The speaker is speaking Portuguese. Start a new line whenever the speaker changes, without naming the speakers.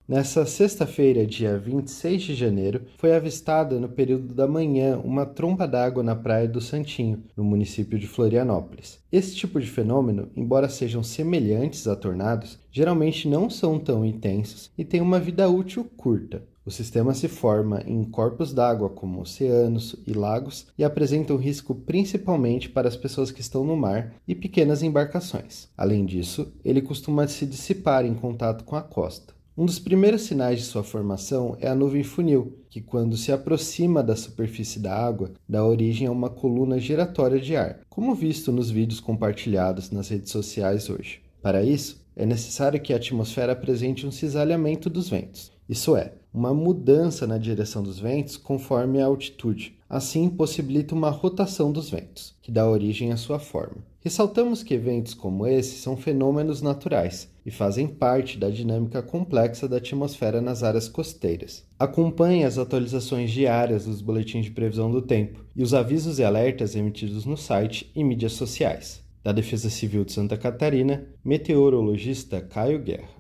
Nessa sexta-feira, dia 26 de janeiro, foi avistada no período da manhã uma tromba d'água na Praia do Santinho, no município de Florianópolis. Esse tipo de fenômeno, embora sejam semelhantes a tornados, geralmente não são tão intensos e têm uma vida útil curta. O sistema se forma em corpos d'água como oceanos e lagos e apresenta um risco principalmente para as pessoas que estão no mar e pequenas embarcações. Além disso, ele costuma se dissipar em contato com a costa. Um dos primeiros sinais de sua formação é a nuvem funil, que quando se aproxima da superfície da água, dá origem a uma coluna giratória de ar, como visto nos vídeos compartilhados nas redes sociais hoje. Para isso, é necessário que a atmosfera apresente um cisalhamento dos ventos, isso é, uma mudança na direção dos ventos conforme a altitude. Assim, possibilita uma rotação dos ventos, que dá origem à sua forma. Ressaltamos que eventos como esse são fenômenos naturais e fazem parte da dinâmica complexa da atmosfera nas áreas costeiras. Acompanhe as atualizações diárias dos boletins de previsão do tempo e os avisos e alertas emitidos no site e mídias sociais. Da Defesa Civil de Santa Catarina, meteorologista Caio Guerra.